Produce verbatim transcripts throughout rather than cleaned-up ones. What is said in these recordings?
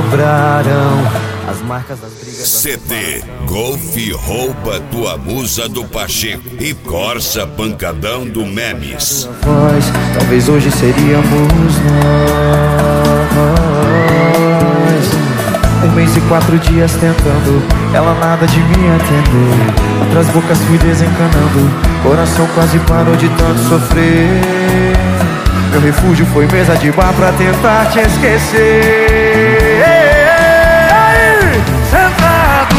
lembrarão as marcas das brigas. C D Golf rouba tua musa do Pacheco e Corsa pancadão do Memes. Voz, talvez hoje seríamos nós. Um mês e quatro dias tentando, ela nada de me atender. Outras bocas fui desencanando, coração quase parou de tanto sofrer. Meu refúgio foi mesa de bar pra tentar te esquecer. Aí, sentado,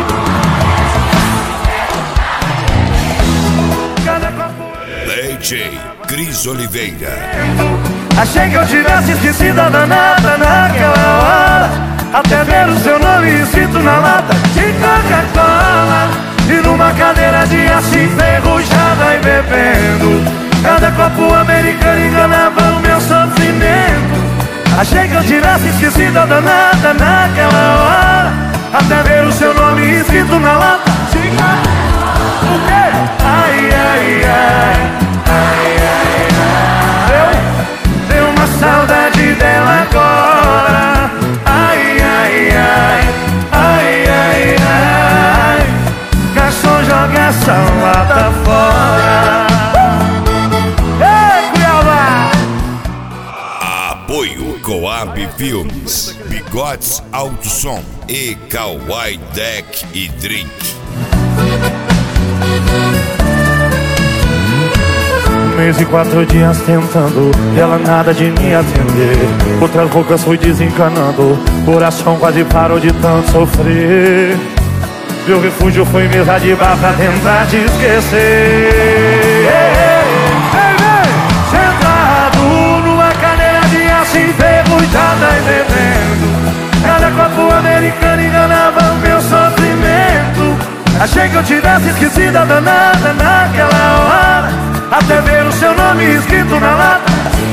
cada copo... D J Cris Oliveira. Achei que eu tivesse esquecido a danada naquela hora, até ver o seu nome escrito na lata de Coca-Cola. E numa cadeira de aço enferrujada e bebendo, cada copo americano enganava o meu sofrimento. Achei que eu tivesse esquecido a danada naquela hora, até ver o seu nome escrito na lata de Coca-Cola. O quê? Ai, ai, ai, ai, ai, ai. Deu, deu uma saudade dela agora. Ai, ai, ai, ai, ai, ai. Garçom, joga essa lata fora. Apoio Coab Filmes, Bigodes Alto Som e Kawaii Deck e Drink. Um mês e quatro dias tentando, ela nada de me atender. Outras bocas fui desencanando, coração quase parou de tanto sofrer. Meu refúgio foi mesa de bar pra tentar te esquecer. Sentado numa cadeira de aço enferrujada e bebendo, cada copo americano enganava o meu sofrimento. Achei que eu tivesse esquecido a danada naquela hora, até ver o seu nome escrito na lata.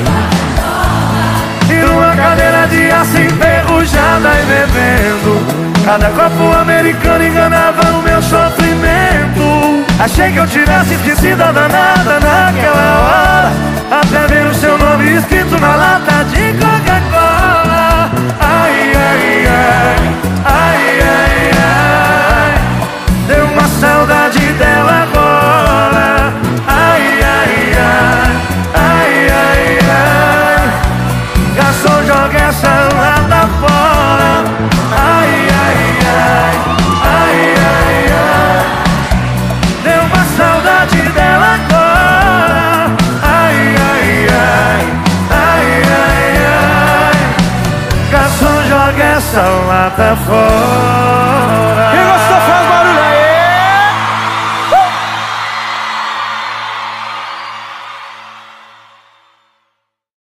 E numa cadeira de aço enferrujada e bebendo, cada copo americano enganava o meu sofrimento. Achei que eu tivesse esquecido a danada naquela hora, até ver o seu nome escrito na lata de Coca-Cola. Ai, ai, ai, ai, ai, ai. Deu uma saudade dela agora. Ai, ai, ai, ai, ai, ai. Garçom, joga essa lata fora. Ai, ai, ai, ai, ai, ai. Deu uma saudade dela agora. Ai, ai, ai, ai, ai, ai. Garçom, joga essa lata fora.